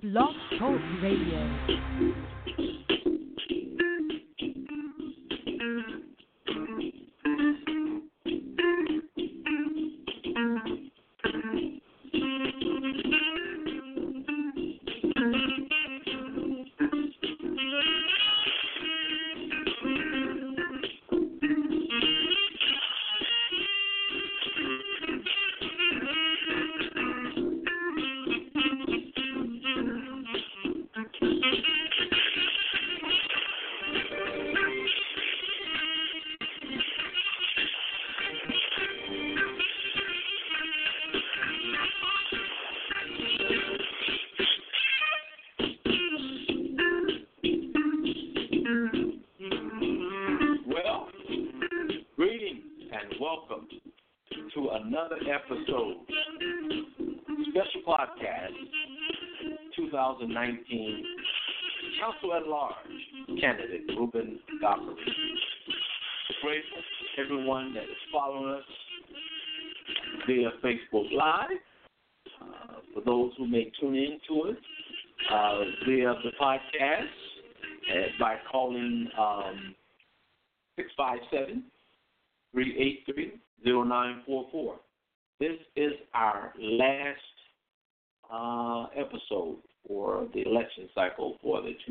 Blog Talk Radio. Episode, special podcast, 2019 Council at Large candidate Ruben Dockery. Grateful to everyone that is following us via Facebook Live. For those who may tune in to it via the podcast by calling 657-383-0944. This is our last episode for the election cycle for the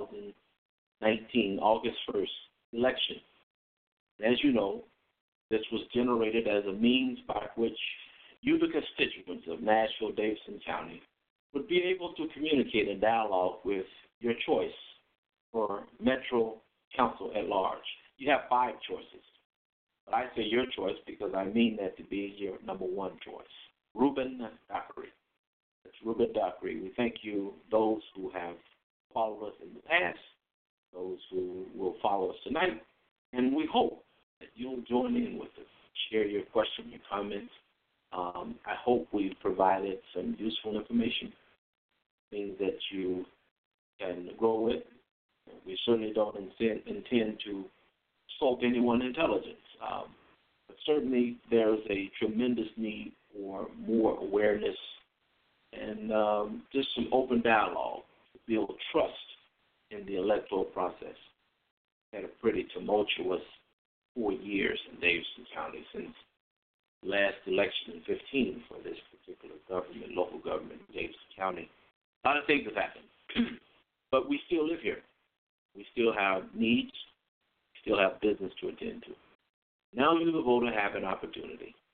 2019 August 1st election. As you know, this was generated as a means by which you, the constituents of Nashville-Davidson County, would be able to communicate and dialogue with your choice for Metro Council at Large. You have 5 choices. But I say your choice because I mean that to be your number one choice. Ruben Dockery. That's Ruben Dockery. We thank you, those who have followed us in the past, those who will follow us tonight, and we hope that you'll join in with us. Share your questions, your comments. I hope we've provided some useful information, things that you can grow with. We certainly don't intend to insult anyone's intelligence. But certainly there's a tremendous need for more awareness and just some open dialogue to build trust in the electoral process. We had a pretty tumultuous 4 years in Davidson County since last election in 2015 for this particular government, local government in Davidson County. A lot of things have happened, but we still live here. We still have needs, still have business to attend to. Now you, the voter, have an opportunity to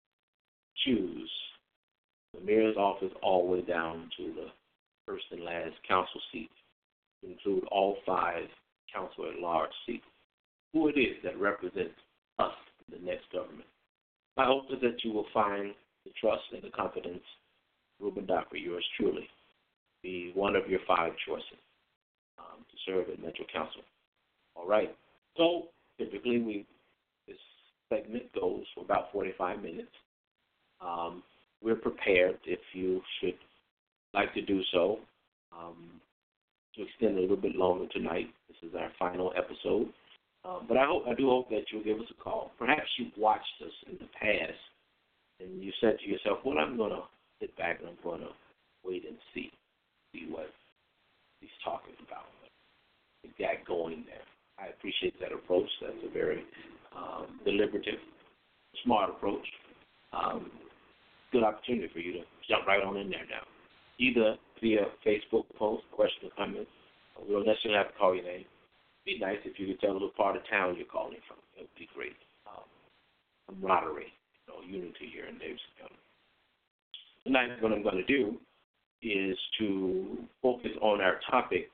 choose the mayor's office all the way down to the first and last council seat, to include all 5 council at large seats, who it is that represents us in the next government. My hope is that you will find the trust and the confidence, Ruben Dockery, yours truly, be one of your 5 choices to serve at Metro Council. All right. So typically this segment goes for about 45 minutes. We're prepared, if you should like to do so, to extend a little bit longer tonight. This is our final episode. But I do hope that you'll give us a call. Perhaps you've watched us in the past and you said to yourself, well, I'm going to sit back and I'm going to wait and see what he's talking about. He got going there. I appreciate that approach. That's a very deliberative, smart approach. Good opportunity for you to jump right on in there now, either via Facebook post, question, or comment. We don't necessarily have to call your name. It'd be nice if you could tell a little part of town you're calling from. It would be great. Camaraderie, unity here in Davidson County. Tonight, what I'm going to do is to focus on our topic,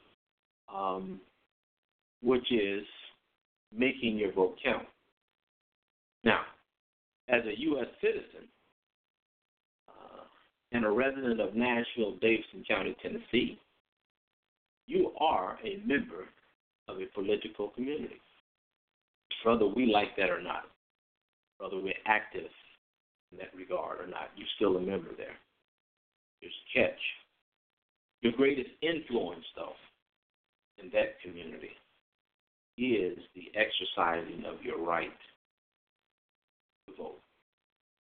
which is making your vote count. Now, as a U.S. citizen and a resident of Nashville, Davidson County, Tennessee, you are a member of a political community, whether we like that or not, whether we're active in that regard or not. You're still a member there. There's a catch. Your greatest influence, though, in that community is the exercising of your right to vote.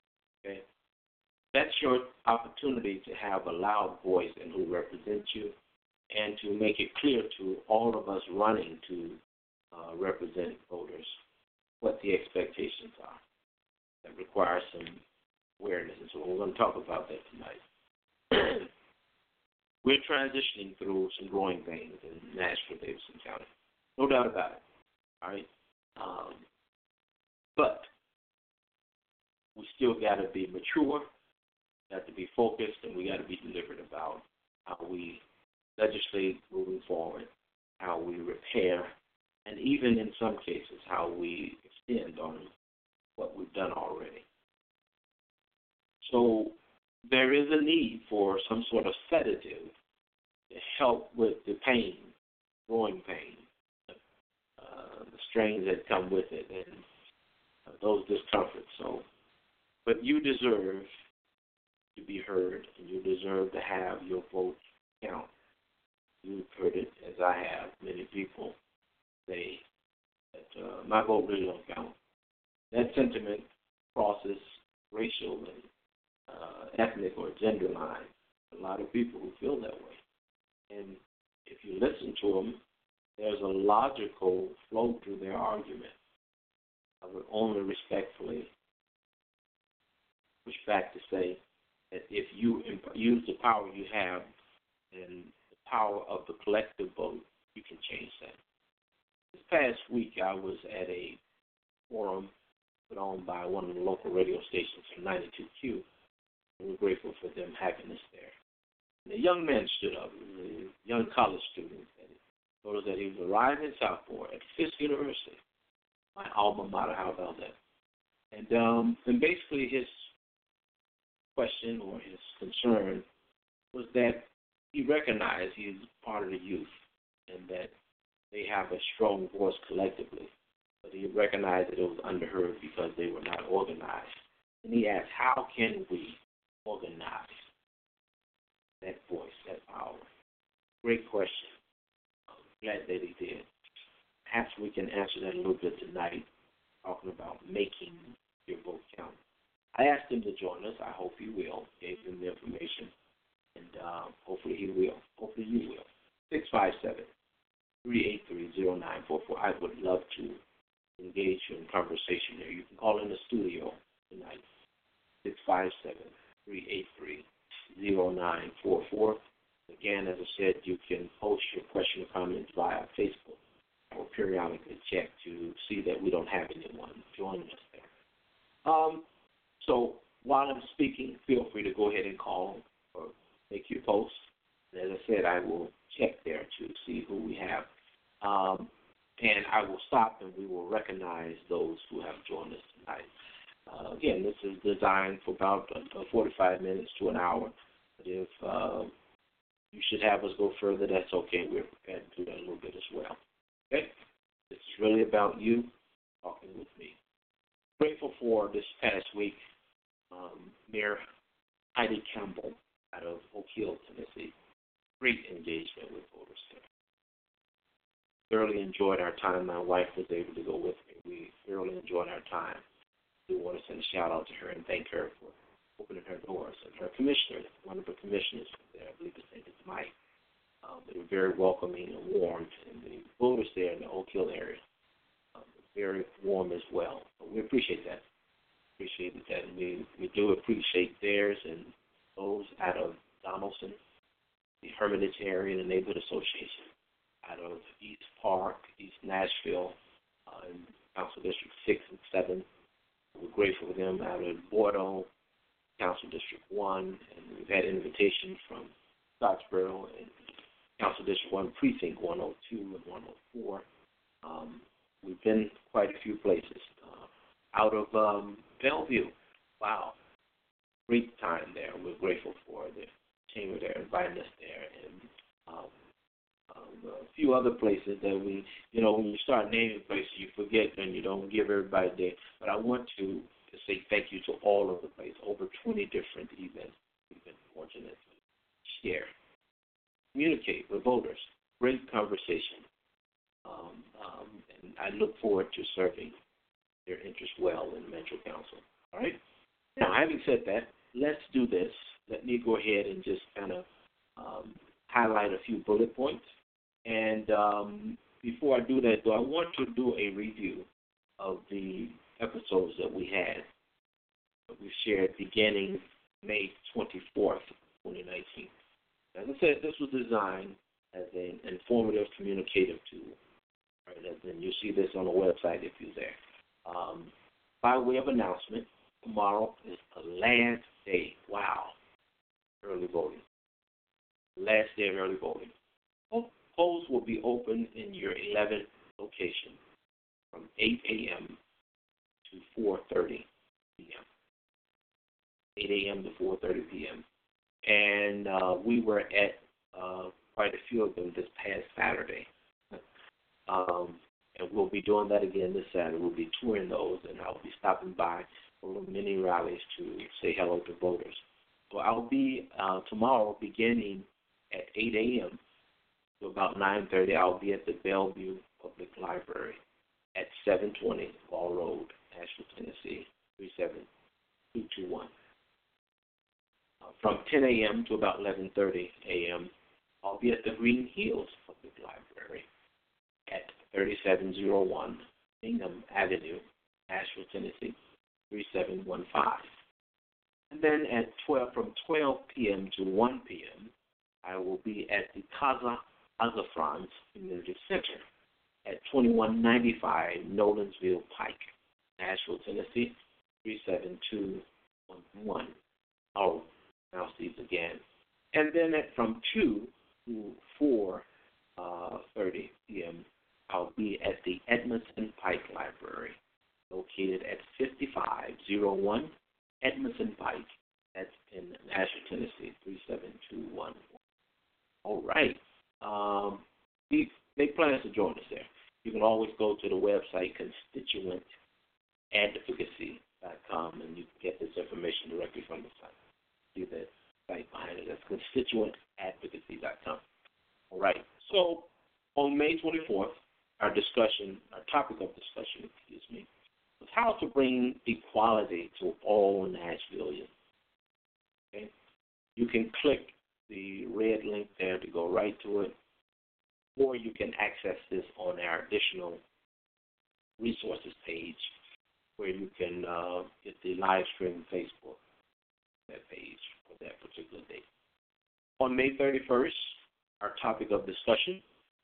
Okay? That's your opportunity to have a loud voice in who represents you and to make it clear to all of us running to represent voters what the expectations are. That requires some awareness, and so we're going to talk about that tonight. We're transitioning through some growing pains in Nashville, Davidson County. No doubt about it. All right? But we still got to be mature, got to be focused, and we got to be deliberate about how we legislate moving forward, how we repair, and even in some cases, how we extend on what we've done already. So there is a need for some sort of sedative to help with the pain, growing pain, the strains that come with it, and those discomforts. So, but you deserve to be heard, and you deserve to have your vote count. You've heard it, as I have, many people say that my vote really don't count. That sentiment crosses racial and ethnic or gender lines. A lot of people who feel that way. And if you listen to them, there's a logical flow to their argument. I would only respectfully push back to say that if you use the power you have and the power of the collective vote, you can change that. This past week, I was at a forum put on by one of the local radio stations from 92Q, and we're grateful for them having us there. And a young man stood up, a young college student, and told us that he was arriving in Southport at Fisk University, my alma mater. How about that? And basically his question or his concern was that he recognized he's part of the youth and that they have a strong voice collectively, but he recognized that it was underheard because they were not organized. And he asked, how can we organize that voice, that power? Great question. I'm glad that he did. Perhaps we can answer that a little bit tonight, talking about making your vote count. I asked him to join us. I hope he will. Gave him the information, and hopefully he will. Hopefully you will. 657-383-0944. I would love to engage you in conversation there. You can call in the studio tonight, 657-383-0944. Again, as I said, you can post your question or comments via Facebook or periodically check to see that we don't have anyone joining us there. So while I'm speaking, feel free to go ahead and call or make your post. And as I said, I will check there to see who we have. And I will stop and we will recognize those who have joined us tonight. Again, this is designed for about 45 minutes to an hour. But if you should have us go further, that's okay. We're prepared to do that a little bit as well. Okay? This is really about you talking with me. Grateful for this past week, Mayor Heidi Campbell out of Oak Hill, Tennessee. Great engagement with voters there. Thoroughly enjoyed our time. My wife was able to go with me. We thoroughly enjoyed our time. We want to send a shout out to her and thank her for opening her doors. And her commissioner, one of her commissioners there, I believe his name is Mike. They were very welcoming and warm. And the voters there in the Oak Hill area very warm as well. So we appreciate that. Appreciate that. And we do appreciate theirs and those out of Donaldson, the Hermitage area, the Neighborhood Association, out of East Park, East Nashville, and Council District 6 and 7. We're grateful for them out of Bordeaux, Council District 1, and we've had invitations from Scottsboro and Council District 1, Precinct 102 and 104. We've been quite a few places. Out of Bellevue, wow, great time there. We're grateful for the chamber there inviting us there, and a few other places that we, when you start naming places, you forget and you don't give everybody a day. But I want to say thank you to all of the places. Over 20 different events we've been fortunate to share, communicate with voters. Great conversation. And I look forward to serving their interests well in the Metro Council. All right? Now, having said that, let's do this. Let me go ahead and just kind of highlight a few bullet points. And before I do that, though, I want to do a review of the episodes that we had, that we shared beginning May 24th, 2019. As I said, this was designed as an informative, communicative tool. Right? And you see this on the website if you're there. By way of announcement, tomorrow is the last day. Wow. Early voting. Last day of early voting. Polls will be open in your 11th location from 8 a.m. to 4:30 p.m. 8 a.m. to 4:30 p.m. And we were at quite a few of them this past Saturday. And we'll be doing that again this Saturday. We'll be touring those, and I'll be stopping by for many rallies to say hello to voters. So I'll be tomorrow beginning at 8 a.m. to about 9:30. I'll be at the Bellevue Public Library at 720 Ball Road, Nashville, Tennessee, 37221. From 10 a.m. to about 11:30 a.m., I'll be at the Green Hills Public Library at 3701 Bingham Avenue, Nashville, Tennessee, 3715. And then from 12 p.m. to 1 p.m., I will be at the Casa Azafrans Community Center at 2195 Nolensville Pike, Nashville, Tennessee, 37211. I'll announce these again. And then from 2 to 4:30 p.m., I'll be at the Edmondson Pike Library, located at 5501 Edmondson Pike. That's in Nashville, Tennessee, 37211. All right. Make plans to join us there. You can always go to the website constituentadvocacy.com, and you can get this information directly from the site. See that site behind it. That's constituentadvocacy.com. All right. So on May 24th, our topic of discussion, was how to bring equality to all Nashvilleians. Okay? You can click the red link there to go right to it, or you can access this on our additional resources page, where you can get the live stream Facebook that page for that particular date. On May 31st, our topic of discussion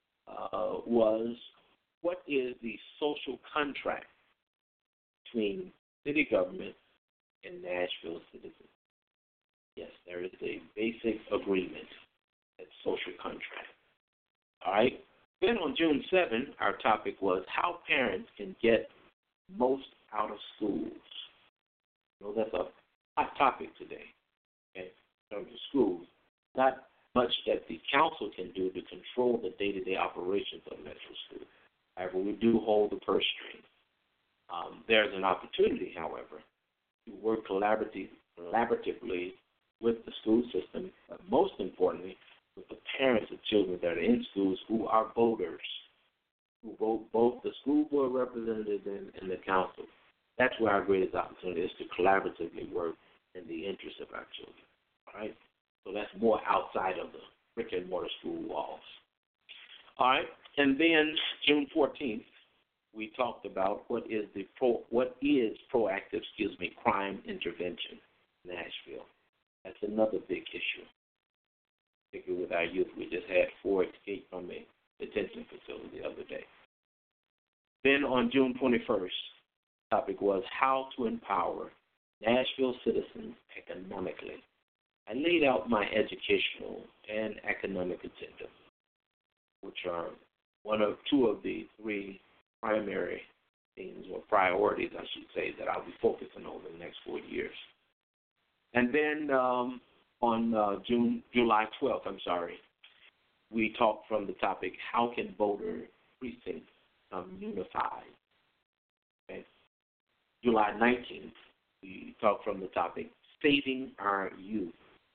was, what is the social contract between city government and Nashville citizens? Yes, there is a basic agreement, that social contract. All right. Then on June 7th, our topic was how parents can get most out of schools. That's a hot topic today, okay, in terms of schools. Not much that the council can do to control the day-to-day operations of Metro School. However, we do hold the purse strings. There's an opportunity, however, to work collaboratively with the school system, but most importantly, with the parents of children that are in schools who are voters, who vote both the school board representatives and the council. That's where our greatest opportunity is, to collaboratively work in the interest of our children. All right? So that's more outside of the brick and mortar school walls. All right? And then June 14th, we talked about what is proactive, crime intervention in Nashville. That's another big issue, particularly with our youth. We just had 4 escape from a detention facility the other day. Then on June 21st, the topic was how to empower Nashville citizens economically. I laid out my educational and economic agenda, which are two of the 3 primary things, or priorities, I should say, that I'll be focusing on in the next 4 years. And then on July 12th, we talked from the topic, how can voter precincts become unified? Okay. July 19th, we talked from the topic, saving our youth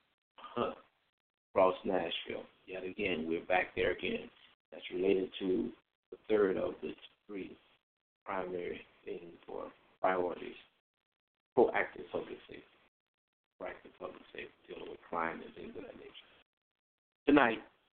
across Nashville. Yet again, we're back there again. That's related to the third of the 3 primary things or priorities, proactive public safety. Proactive public safety, dealing with crime and things of that nature. Tonight,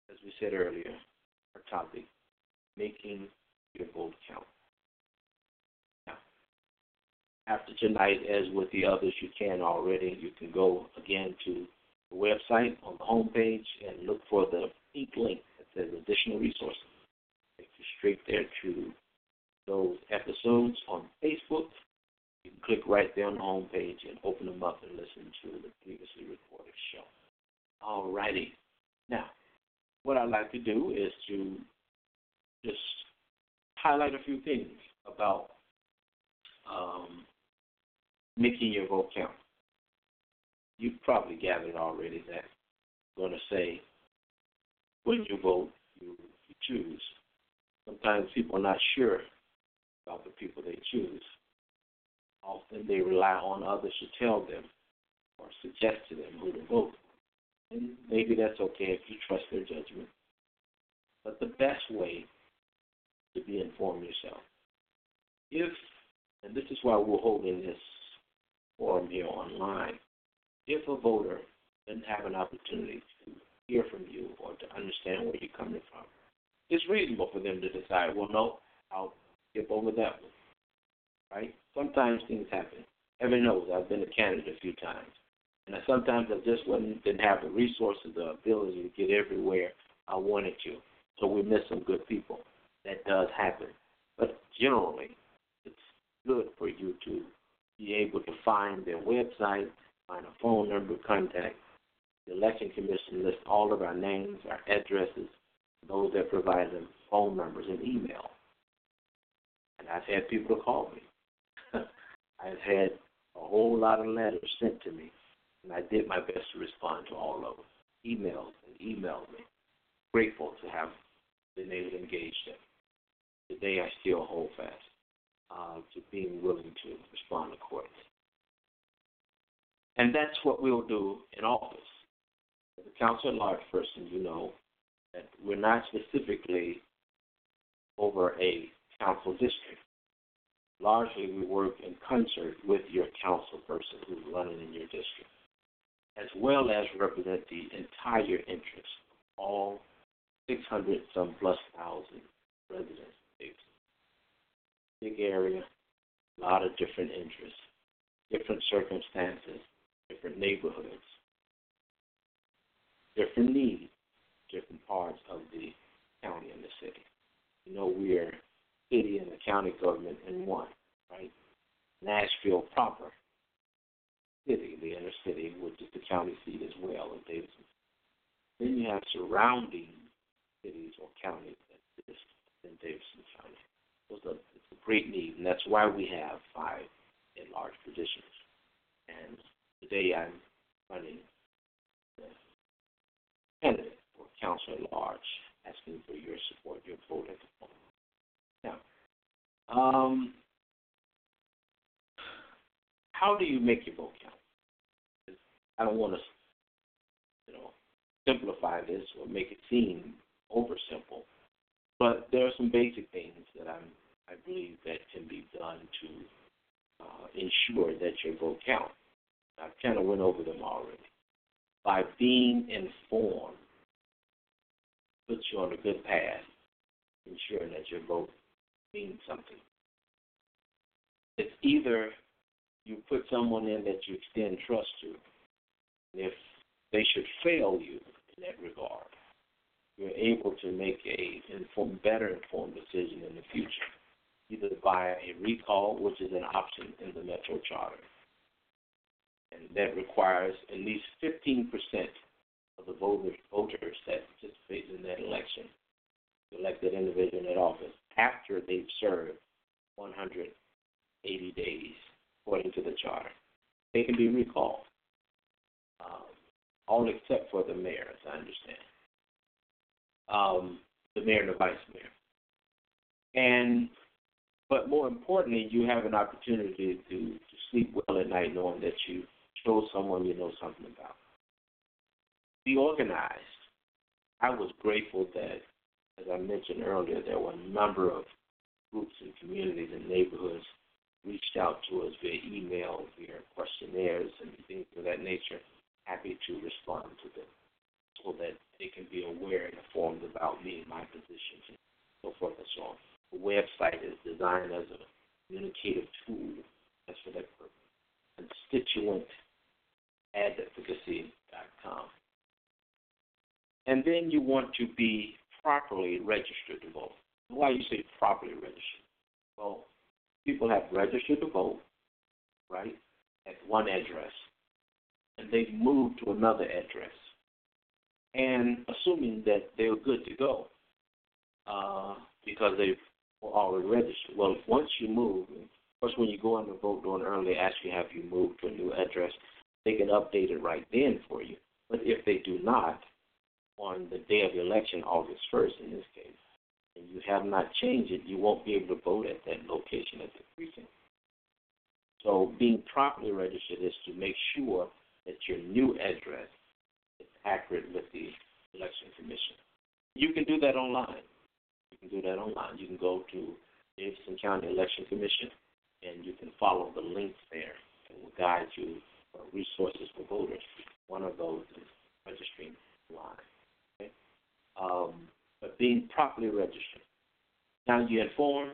as we said earlier, our topic, making your vote count. Now, after tonight, as with the others you can already, you can go again to the website on the home page and look for the pink link that says additional resources. Take you straight there to those episodes on Facebook. You can click right there on the home page and open them up and listen to the previously recorded show. All righty. Now, what I'd like to do is to just highlight a few things about making your vote count. You've probably gathered already that I'm going to say when you vote, you choose. Sometimes people are not sure about the people they choose. Often they rely on others to tell them or suggest to them who to vote. And maybe that's okay if you trust their judgment. But the best way to be informed yourself, and this is why we're holding this forum here online, if a voter doesn't have an opportunity to hear from you or to understand where you're coming from, it's reasonable for them to decide, well, no, I'll skip over that one, right? Sometimes things happen. Heaven knows I've been a candidate a few times. And sometimes I just didn't have the resources, the ability to get everywhere I wanted to. So we miss some good people. That does happen. But generally, it's good for you to be able to find their website, find a phone number, contact. The Election Commission lists all of our names, our addresses, those that provide them phone numbers and email. And I've had people call me. I've had a whole lot of letters sent to me, and I did my best to respond to all of them. Emailed me. Grateful to have been able to engage them. Today I still hold fast to being willing to respond accordingly. And that's what we'll do in office. As a council at large person, you know that we're not specifically over a council district. Largely, we work in concert with your council person who's running in your district, as well as represent the entire interest of all 600 some plus thousand residents. Big area, a lot of different interests, different circumstances, different neighborhoods, different needs, different parts of the county and the city. You know, we are city and the county government in one, right? Nashville proper, city, the inner city, which is the county seat as well in Davidson. Then you have surrounding cities or counties that exist in Davidson County. It's a great need, and that's why we have 5 at-large positions. And today I'm running the candidate for council at large, asking for your support, your vote at the moment. Now, how do you make your vote count? I don't want to, simplify this or make it seem over simple, but there are some basic things that I believe that can be done to ensure that your vote counts. I've kind of went over them already. By being informed, puts you on a good path, ensuring that your vote means something. It's either you put someone in that you extend trust to, and if they should fail you in that regard, you're able to make a better informed decision in the future, either via a recall, which is an option in the Metro Charter, and that requires at least 15% of the voters that participate in that election to elect that individual in that office after they've served 180 days, according to the Charter. They can be recalled, all except for the mayor, as I understand. The mayor and the vice mayor. But more importantly, you have an opportunity to sleep well at night knowing that you chose someone you know something about. Be organized. I was grateful that, as I mentioned earlier, there were a number of groups and communities and neighborhoods reached out to us via email, via questionnaires, and things of that nature. Happy to respond to them. so that they can be aware and informed about me and my positions and so forth and so on. The website is designed as a communicative tool. That's for that purpose. ConstituentAdvocacy.com. And then you want to be properly registered to vote. Why you say properly registered? Well, people have registered to vote, right, at one address, and they've moved to another address. And assuming that they're good to go because they've already registered. Well, once you move, of course, when you go on the vote during early, they actually have you move to a new address. They can update it right then for you. But if they do not, on the day of the election, August 1st in this case, and you have not changed it, you won't be able to vote at that location at the precinct. So being properly registered is to make sure that your new address is accurate with the Election Commission. You can do that online. You can go to Davidson County Election Commission, and you can follow the links there. It will guide you for resources for voters. One of those is registering online. Okay? But being properly registered. Now you're informed,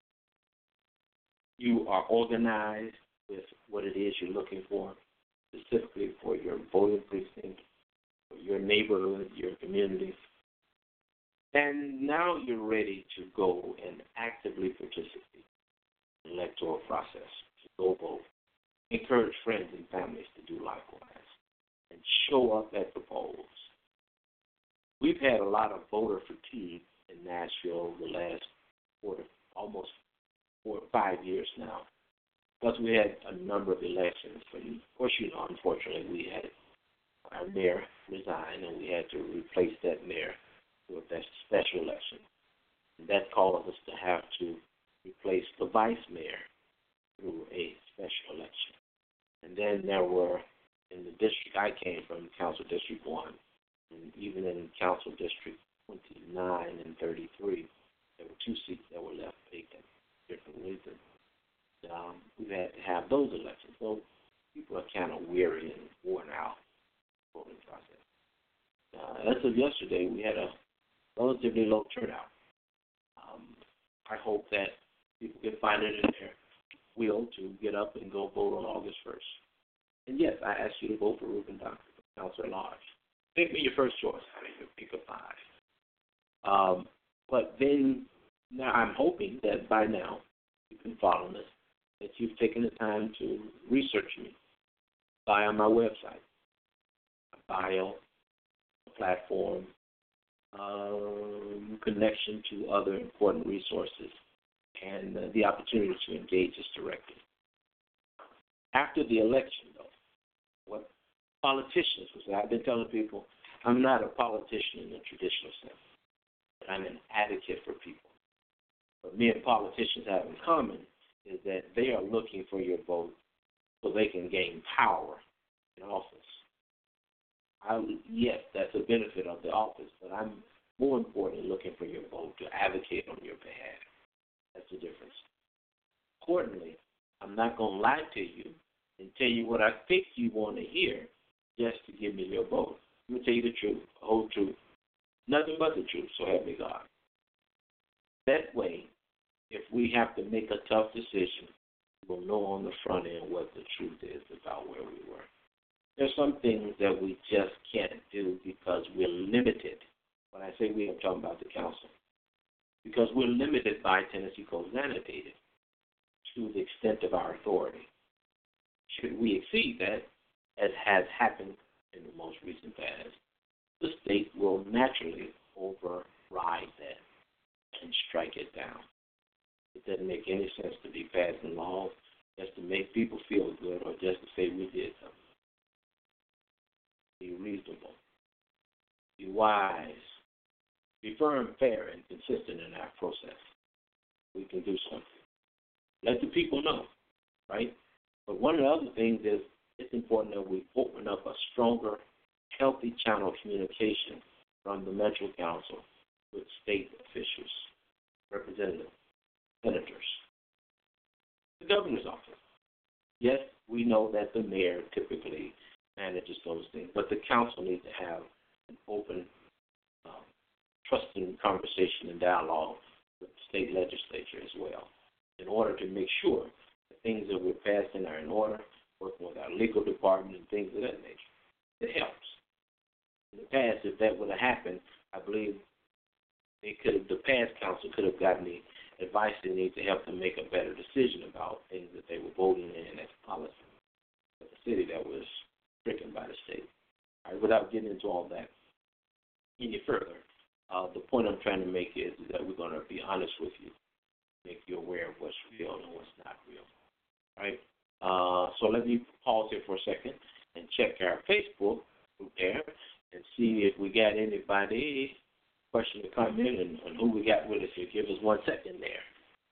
you are organized with what it is you're looking for, specifically for your voting precinct, for your neighborhood, your community. And now you're ready to go and actively participate in the electoral process, to go vote. Encourage friends and families to do likewise, and show up at the polls. We've had a lot of voter fatigue in Nashville the last almost 4 or 5 years now, because we had a number of elections. But of course, unfortunately, we had our mayor resign, and we had to replace that mayor with that special election. And that caused us to have to replace the vice mayor through a special election. And then there were, in the district I came from, Council District 1, and even in Council District 29 and 33, there were 2 seats that were left vacant for different reasons. We've had to have those elections. So people are kind of weary and worn out voting process. As of yesterday, we had a relatively low turnout. I hope that people can find it in their will to get up and go vote on August 1st. And yes, I ask you to vote for Reuben Doctor, Councilor at Large. Make me your first choice. I mean, pick a 5. But then, now I'm hoping that by now, you can follow this, that you've taken the time to research me via my website, a bio, a platform, connection to other important resources, and the opportunity to engage us directly. After the election, though, what politicians will say, I've been telling people, I'm not a politician in the traditional sense, but I'm an advocate for people. What me and politicians have in common is that they are looking for your vote so they can gain power in office. Yes, that's a benefit of the office, but I'm more importantly looking for your vote to advocate on your behalf. That's the difference. Importantly, I'm not going to lie to you and tell you what I think you want to hear just to give me your vote. I'm going to tell you the truth, the whole truth, nothing but the truth, so help me God. That way, if we have to make a tough decision, we'll know on the front end what the truth is about where we were. There's some things that we just can't do because we're limited. When I say we, I'm talking about the council. Because we're limited by Tennessee Code annotated to the extent of our authority. Should we exceed that, as has happened in the most recent past, the state will naturally override that and strike it down. It doesn't make any sense to be passing laws just to make people feel good or just to say we did something. Be reasonable. Be wise. Be firm, fair, and consistent in our process. We can do something. Let the people know, right? But one of the other things is it's important that we open up a stronger, healthy channel of communication from the Metro Council with state officials, representatives, senators, the governor's office. Yes, we know that the mayor typically manages those things, but the council needs to have an open, trusting conversation and dialogue with the state legislature as well, in order to make sure the things that we're passing are in order, working with our legal department and things of that nature. It helps. In the past, if that would have happened, I believe the past council could have gotten the advice they need to help them make a better decision about things that they were voting in as policy for the city that was stricken by the state. All right, without getting into all that any further, the point I'm trying to make is that we're going to be honest with you, make you aware of what's real and what's not real. All right? So let me pause here for a second and check our Facebook group there and see if we got anybody question to come in and who we got with us here. Give us 1 second there.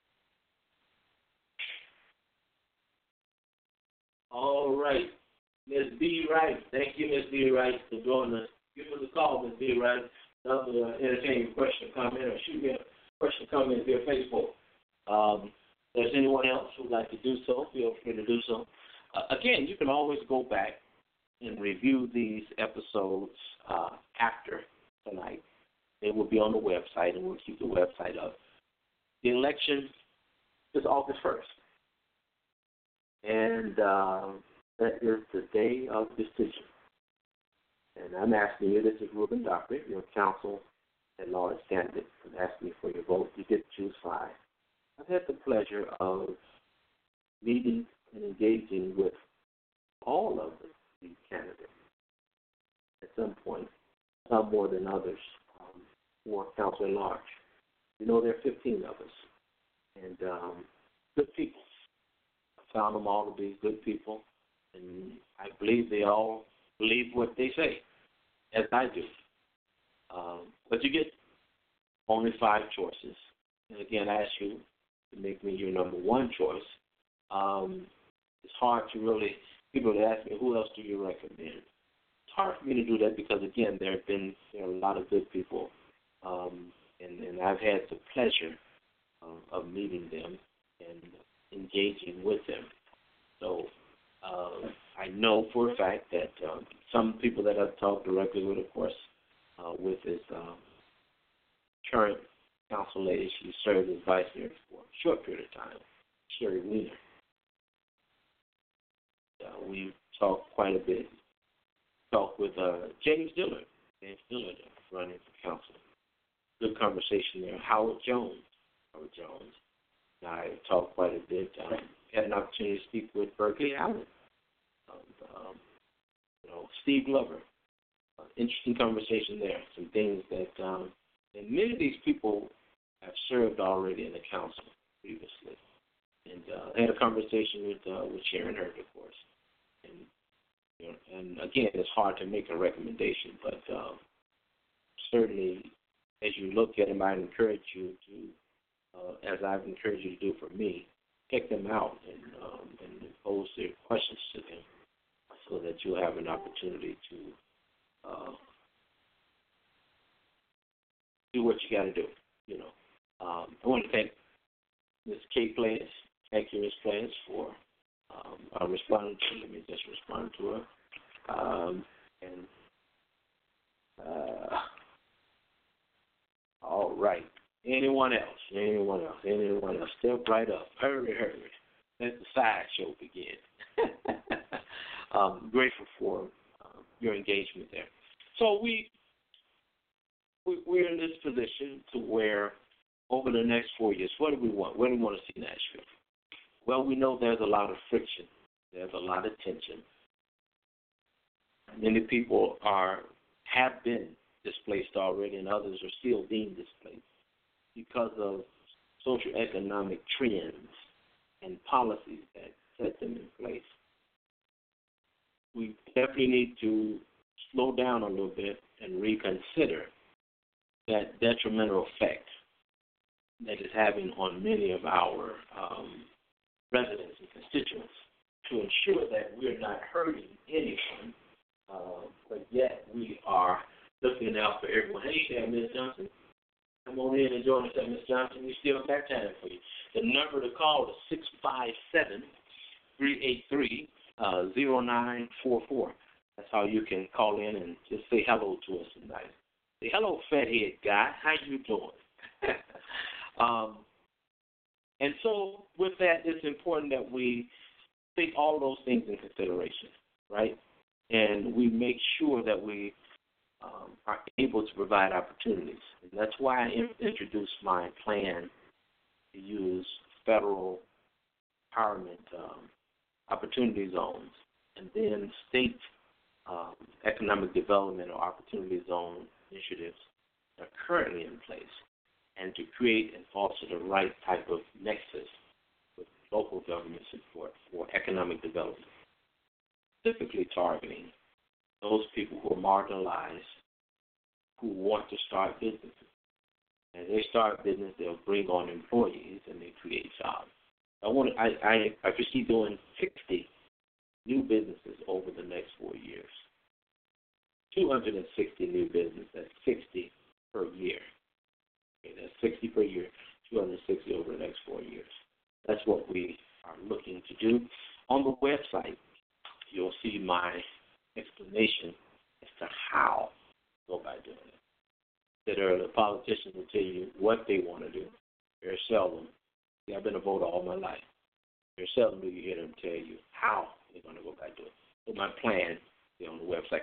All right. Ms. B. Wright. Thank you, Ms. B. Wright, for joining us. Give us a call, Ms. B. Wright. Another entertaining question, comment, or shoot me a question, comment via Facebook. If there's anyone else who would like to do so, feel free to do so. Again, you can always go back and review these episodes after tonight. They will be on the website, and we'll keep the website up. The election is August 1st, and that is the day of decision. And I'm asking you, this is Ruben Dockery, your counsel and large candidate. I'm asking you for your vote. You get to choose 5. I've had the pleasure of meeting and engaging with all of these candidates at some point, some more than others, for council at large. You know, there are 15 of us, and good people. I found them all to be good people, and I believe they all believe what they say, as I do. But you get only 5 choices. And again, I ask you to make me your number 1 choice. It's hard to really, people ask me, who else do you recommend? It's hard for me to do that because, again, there are a lot of good people, and I've had the pleasure of meeting them and engaging with them. So I know for a fact that some people that I've talked directly with, of course, with is current council lady. She served as vice mayor for a short period of time, Sherry Weiner. We talked quite a bit. Talked with James Dillard. James Dillard running for council. Good conversation there. Howard Jones. I talked quite a bit. Had an opportunity to speak with Berkeley Allen. Steve Glover. Interesting conversation there. Some things that, and many of these people have served already in the council previously. And I had a conversation with Sharon Hurd, of course. And again, it's hard to make a recommendation, but certainly as you look at them, I'd encourage you to, as I've encouraged you to do for me, check them out and pose their questions to them so that you'll have an opportunity to do what you got to do. I want to thank Ms. Kay Players. Thank you, Ms. Players, for responding to her. Let me just respond to her. All right. Anyone else? Step right up. Hurry. Let the sideshow begin. Grateful for your engagement there. So we're in this position to where over the next 4 years, what do we want? Where do we want to see Nashville? Well, we know there's a lot of friction. There's a lot of tension. Many people have been displaced already, and others are still being displaced because of socioeconomic trends and policies that set them in place. We definitely need to slow down a little bit and reconsider that detrimental effect that is having on many of our residents and constituents to ensure that we're not hurting anyone, but yet we are looking out for everyone. Hey there, Ms. Johnson. Come on in and join us, Ms. Johnson. We still got time for you. The number to call is 657-383-0944. That's how you can call in and just say hello to us tonight. Say, hello, fathead guy. How you doing? And so with that, it's important that we take all those things in consideration, right? And we make sure that we are able to provide opportunities. And that's why I introduced my plan to use federal empowerment opportunity zones and then state economic development or opportunity zone initiatives that are currently in place, and to create and foster the right type of nexus with local government support for economic development, specifically targeting those people who are marginalized who want to start businesses. As they start business, they'll bring on employees and they create jobs. I foresee doing 60 new businesses over the next 4 years. 260 new businesses, that's 60 per year. Okay, that's 60 per year, 260 over the next 4 years. That's what we are looking to do. On the website, you'll see my explanation as to how to go about doing it. The politicians will tell you what they want to do. Very seldom. See, I've been a voter all my life. Very seldom do you hear them tell you how they're going to go about doing it. So my plan is on the website,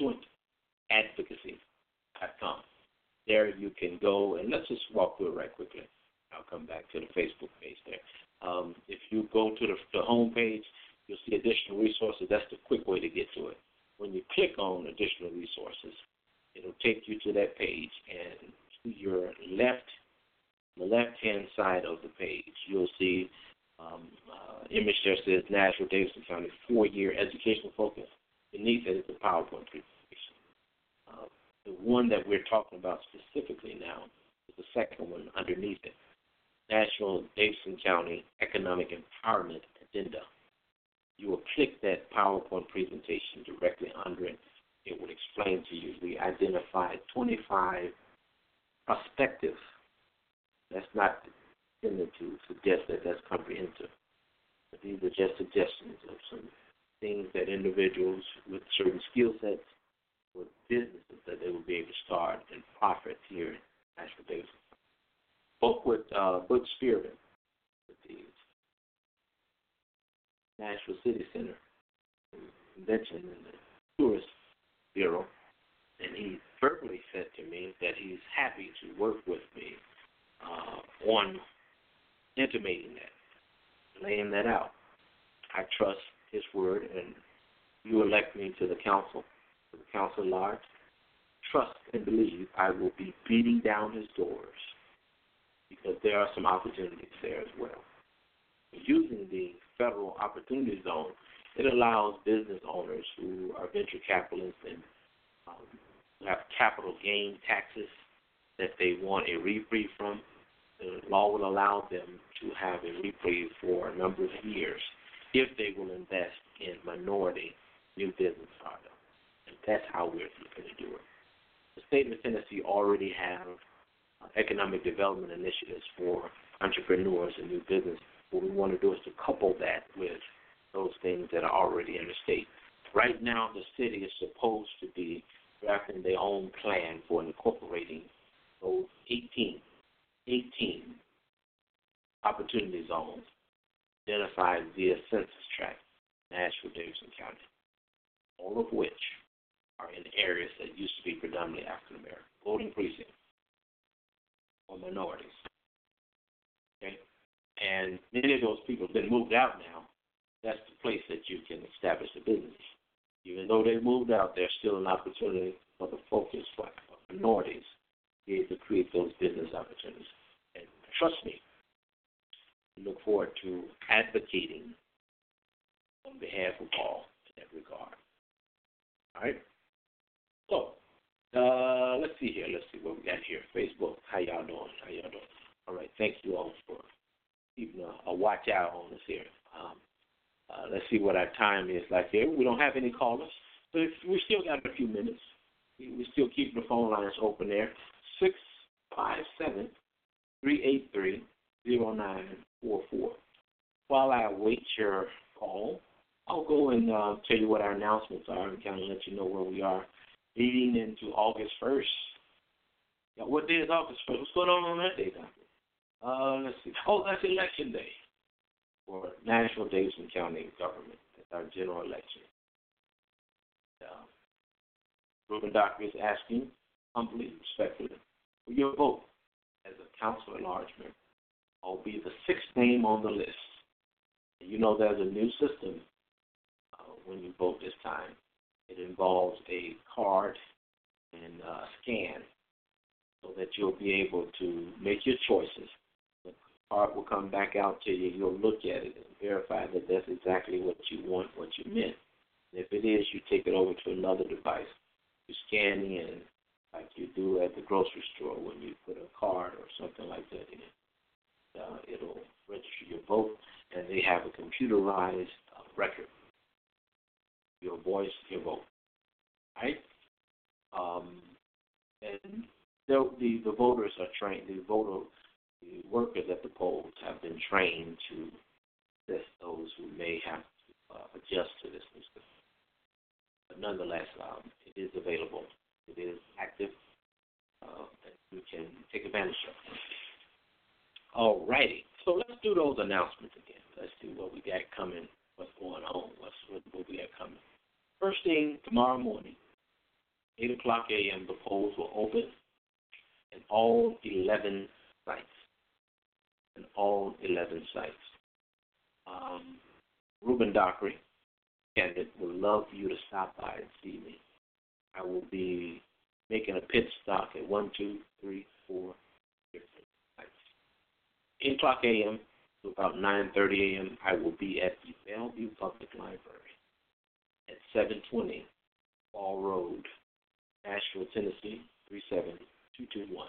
constituentadvocacy.com. There you can go, and let's just walk through it right quickly. I'll come back to the Facebook page there. If you go to the home page, you'll see additional resources. That's the quick way to get to it. When you click on additional resources, it'll take you to that page, and to your left, the left-hand side of the page, you'll see image there says Nashville-Davidson County 4-year educational focus. Beneath it is a PowerPoint presentation. The one that we're talking about specifically now is the second one underneath it, Nashville-Davidson County Economic Empowerment Agenda. You will click that PowerPoint presentation directly under it. It will explain to you we identified 25 prospective. That's not intended to suggest that that's comprehensive. But these are just suggestions of some things that individuals with certain skill sets or businesses that they will be able to start and profit here in Nashville Davidson. Spoke with Butch Spearman with the Nashville City Center Convention and the Tourist Bureau, and he verbally said to me that he's happy to work with me on intimating that, laying that out. I trust his word, and you elect me to the council at large. Trust and believe I will be beating down his doors because there are some opportunities there as well. Using the federal opportunity zone, it allows business owners who are venture capitalists and who have capital gain taxes that they want a reprieve from. The law will allow them to have a reprieve for a number of years if they will invest in minority new business startups. And that's how we're looking to do it. The state of Tennessee already have economic development initiatives for entrepreneurs and new business. What we want to do is to couple that with those things that are already in the state. Right now, the city is supposed to be drafting their own plan for incorporating those 18 opportunity zones identified via census tract, Nashville-Davidson County, all of which are in areas that used to be predominantly African American, voting precincts or minorities. Okay? And many of those people have been moved out now. That's the place that you can establish a business. Even though they moved out, there's still an opportunity for the focus for minorities to be able to create those business opportunities. And trust me, we look forward to advocating on behalf of all in that regard. All right? So, let's see here. Let's see what we got here. Facebook, how y'all doing? All right, thank you all for keeping a watch out on us here. Let's see what our time is like here. We don't have any callers, but we still got a few minutes. We still keep the phone lines open there. 657-383-0944. While I await your call, I'll go and tell you what our announcements are and kind of let you know where we are leading into August 1st. Yeah, what day is August 1st? What's going on that day, Doctor? Let's see. Oh, that's Election Day for National Davidson County Government. That's our general election. Ruben Doctor is asking humbly, respectfully, for your vote as a council at large member. I'll be the sixth name on the list. And you know there's a new system when you vote this time. It involves a card and scan so that you'll be able to make your choices. The card will come back out to you. You'll look at it and verify that that's exactly what you want, what you meant. And if it is, you take it over to another device. You scan in like you do at the grocery store when you put a card or something like that in. It'll register your vote, and they have a computerized record. Your voice, your vote, right? And the voters are trained. The workers at the polls have been trained to assist those who may have to adjust to this new system. But nonetheless, it is available. It is active, and you can take advantage of it. All righty. So let's do those announcements again. Let's do what we got coming, what's going on, what we got coming. First thing, tomorrow morning, 8 o'clock a.m., the polls will open in all 11 sites. In all 11 sites. Ruben Dockery, candidate, would love for you to stop by and see me. I will be making a pit stop at 1, 2, 3, 4 different sites. 8 o'clock a.m. to about 9:30 a.m., I will be at the Bellevue Public Library at 720 Fall Road, Nashville, Tennessee, 37221.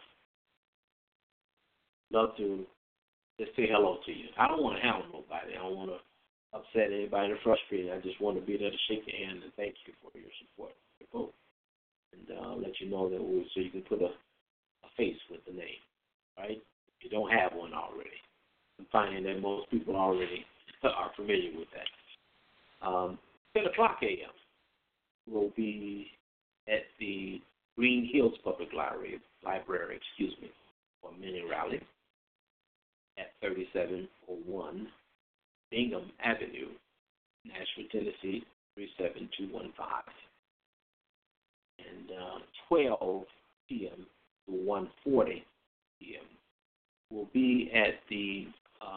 Love to just say hello to you. I don't want to hound nobody. I don't want to upset anybody or frustrate. I just want to be there to shake your hand and thank you for your support, your vote, and let you know that so you can put a face with the name, right? If you don't have one already. I'm finding that most people already are familiar with that. 10 o'clock a.m. will be at the Green Hills Public Library, for a mini rally at 3701 Bingham Avenue, Nashville, Tennessee, 37215. And 12 p.m. to 1:40 p.m. will be at the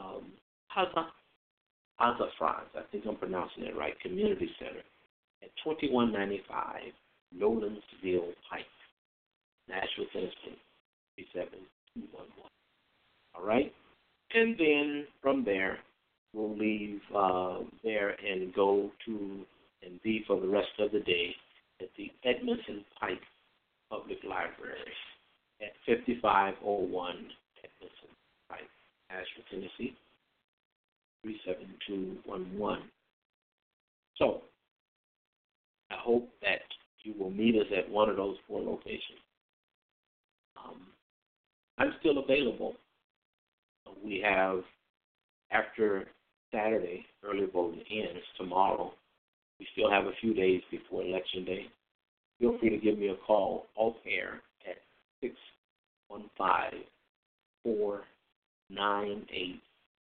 Haza Franz, I think I'm pronouncing it right, Community Center at 2195 Nolensville Pike, Nashville, Tennessee, 37211. All right? And then from there, we'll leave there and go to and be for the rest of the day at the Edmondson Pike Public Library at 5501 Edmondson Pike, Nashville, Tennessee, 37211. So, I hope that you will meet us at one of those 4 locations. I'm still available. We have, after Saturday, early voting ends tomorrow. We still have a few days before Election Day. Feel free to give me a call off air at 615-498-4669.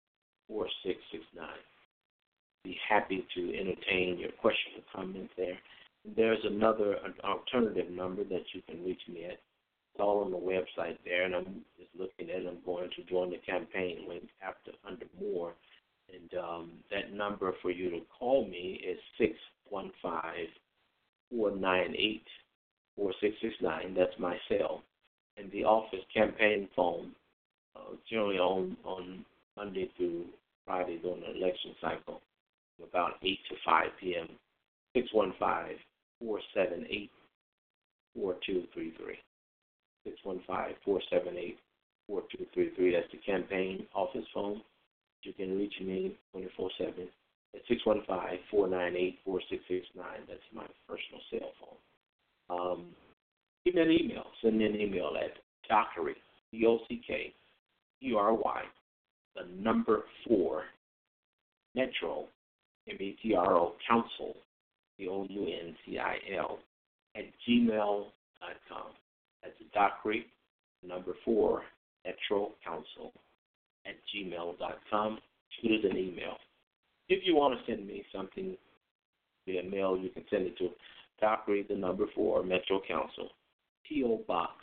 Be happy to entertain your questions or comments there. There's an alternative number that you can reach me at. It's all on the website there, and I'm just looking at it. I'm going to join the campaign link under more. And that number for you to call me is 615-498-4669. That's my cell. And the office campaign phone, generally on Monday through Friday during the election cycle, about 8 to 5 p.m., 615-478-4233. 615-478-4233. That's the campaign office phone. You can reach me 24/7 at 615-498-4669. That's my personal cell phone. Give me an email. Send me an email at Dockery, DOCKERY, 4, Metro METRO, Council, COUNCIL, @gmail.com. That's Dockery, number 4, Metro Council, @gmail.com. Shoot us an email. If you want to send me something via mail, you can send it to Dockery, the number 4, Metro Council, P.O. Box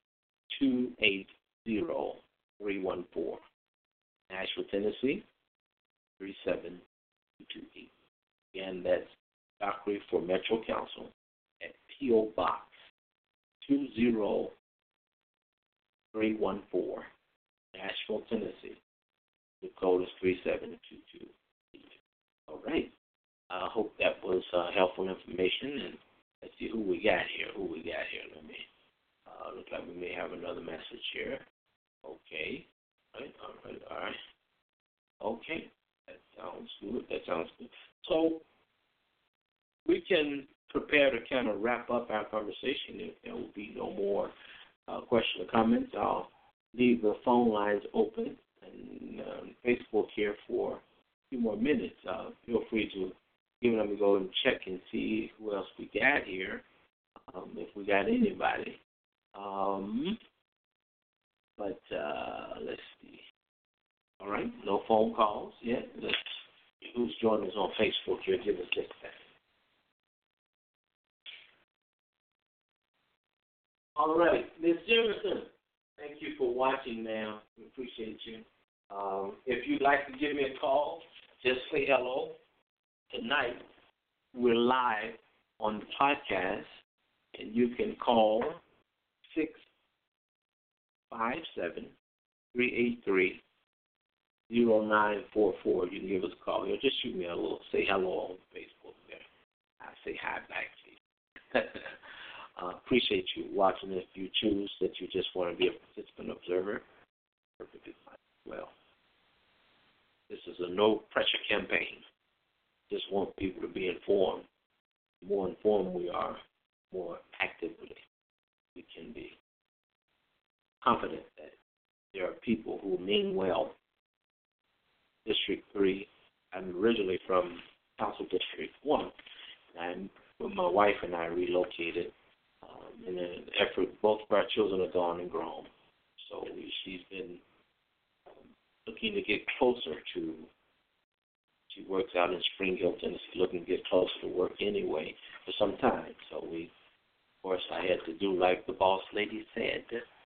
280314, Nashville, Tennessee 37228. Again, that's Dockery for Metro Council at P.O. Box 20314, Nashville, Tennessee. The code is 37228. All right. I hope that was helpful information. And let's see who we got here. Let me look like we may have another message here. Okay. All right. Okay. That sounds good. So we can prepare to kind of wrap up our conversation. If there will be no more questions or comments, I'll leave the phone lines open and Facebook here for a few more minutes. Feel free to give them a go and check and see who else we got here, if we got anybody. But let's see. All right, no phone calls yet. Let's see who's joining us on Facebook here. Give us just a second. All right, Ms. Jefferson, thank you for watching, ma'am. We appreciate you. If you'd like to give me a call, just say hello. Tonight, we're live on the podcast, and you can call 657-383-0944. You can give us a call. You'll just shoot me a little, say hello on Facebook there. I say hi back to you. Appreciate you watching. If you choose that you just want to be a participant observer, perfectly fine as well. This is a no-pressure campaign. Just want people to be informed. The more informed we are, more actively we can be confident that there are people who mean well. District 3, I'm originally from Council District 1, and when my wife and I relocated, in an effort, both of our children are gone and grown. So she's been looking to get closer to, she works out in Spring Hill, Tennessee, looking to get closer to work anyway for some time. So of course, I had to do like the boss lady said.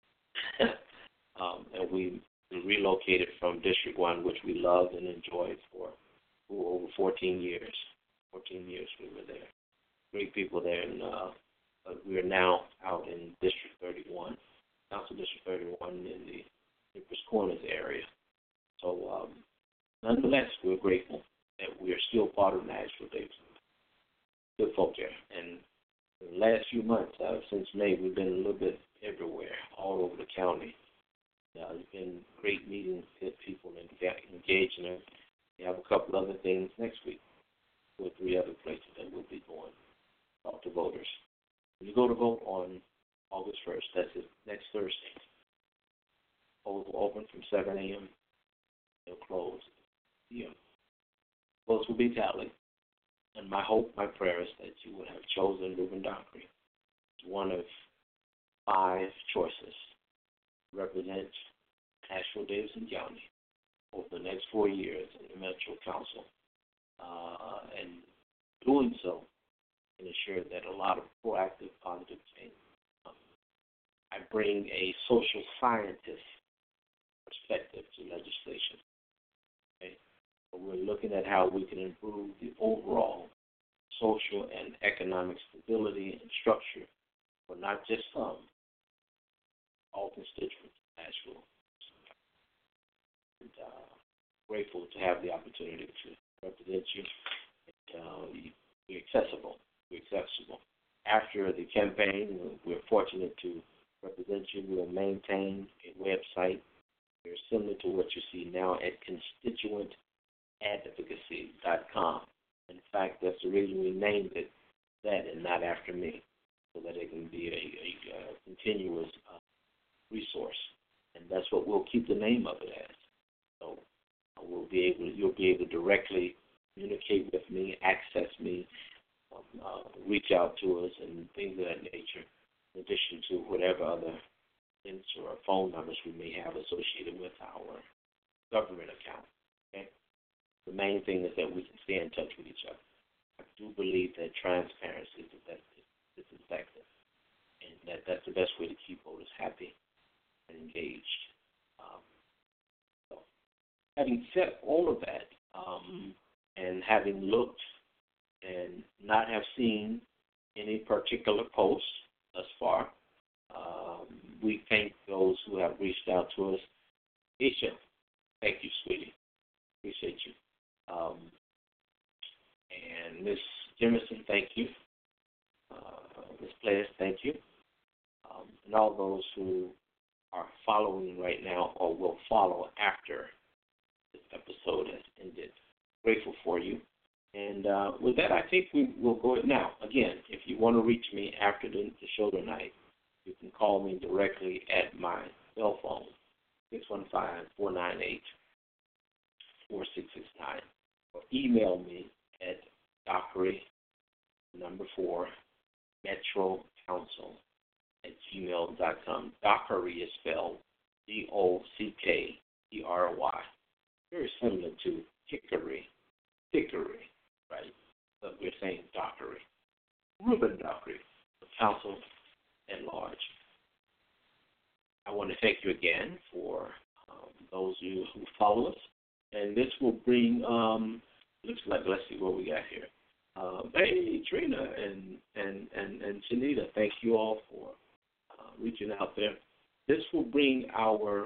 And we relocated from District 1, which we loved and enjoyed for over 14 years. 14 years we were there. Great people there, and but we're now out in District 31, Council District 31 in the Cypress Corners area. So nonetheless, we're grateful that we are still part of Nashville Davidson. Good folk there. And in the last few months, since May, we've been a little bit everywhere, all over the county. It's been great meeting good people and engaging them. We have a couple other things next week, 2 or 3 other places that we'll be going. Talk to voters. When you go to vote on August 1st, that's it, next Thursday. Polls will open from 7 a.m. They'll close at 8 p.m. Votes will be tallied. And my hope, my prayer is that you would have chosen Reuben Dockery as one of 5 choices to represent Nashville Davidson County over the next 4 years in the Metro Council. And doing so, and ensure that a lot of proactive, positive change. I bring a social scientist perspective to legislation. Okay? So we're looking at how we can improve the overall social and economic stability and structure for not just some, all constituents of Nashville. And grateful to have the opportunity to represent you. And, we're accessible. After the campaign, we're fortunate to represent you. We'll maintain a website very similar to what you see now at constituentadvocacy.com. In fact, that's the reason we named it that and not after me, so that it can be a continuous resource. And that's what we'll keep the name of it as. So you'll be able to directly communicate with me, access me, reach out to us, and things of that nature, in addition to whatever other links or phone numbers we may have associated with our government account. Okay? The main thing is that we can stay in touch with each other. I do believe that transparency is effective, and that's the best way to keep voters happy and engaged. So, having said all of that, and having looked and not have seen any particular posts thus far, we thank those who have reached out to us. Isha, thank you, sweetie. Appreciate you. And Ms. Jimerson, thank you. Ms. Players, thank you. And all those who are following right now or will follow after this episode has ended. Grateful for you. And with that, I think we will go now. Again, if you want to reach me after the show tonight, you can call me directly at my cell phone, 615-498-4669, or email me at Dockery4, Metro Council @gmail.com. Dockery is spelled Dockery. Very similar to Hickory, right? But we're saying Dockery. Reuben Dockery, the Council at Large. I want to thank you again for those of you who follow us. And this will bring, looks like, let's see what we got here. Hey, Trina and Shanita, thank you all for reaching out there. This will bring our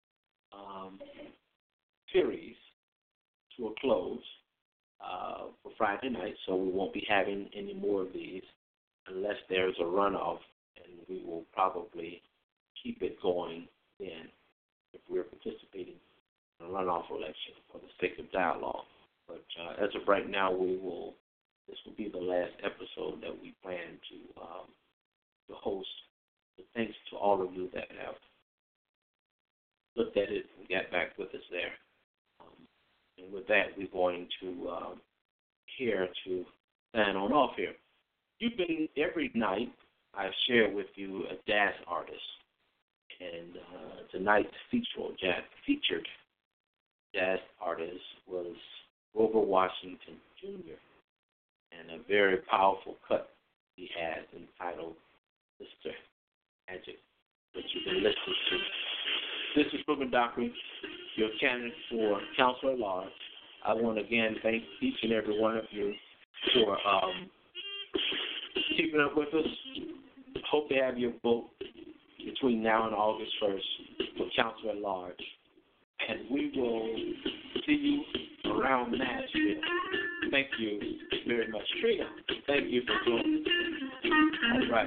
series to a close for Friday night, so we won't be having any more of these unless there's a runoff, and we will probably keep it going then if we're participating in a runoff election for the sake of dialogue. But as of right now, this will be the last episode that we plan to host. So thanks to all of you that have looked at it and got back with us there. And with that, we're going to here to sign on off here. You've been, every night I share with you a jazz artist. And tonight's featured jazz artist was Grover Washington Jr. and a very powerful cut he has entitled Mr. Magic, which you've been listening to. This is Reuben Dockery, your candidate for Council at Large. I want to again thank each and every one of you for keeping up with us. Hope to have your vote between now and August 1st for Council at Large. And we will see you around Nashville. Thank you very much. Trina, thank you for joining. All right.